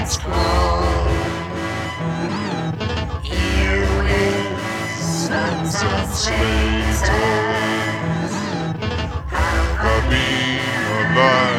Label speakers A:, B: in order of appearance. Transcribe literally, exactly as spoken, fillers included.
A: that's cold. Earwigs, nuts and traitors, how
B: I've been alive.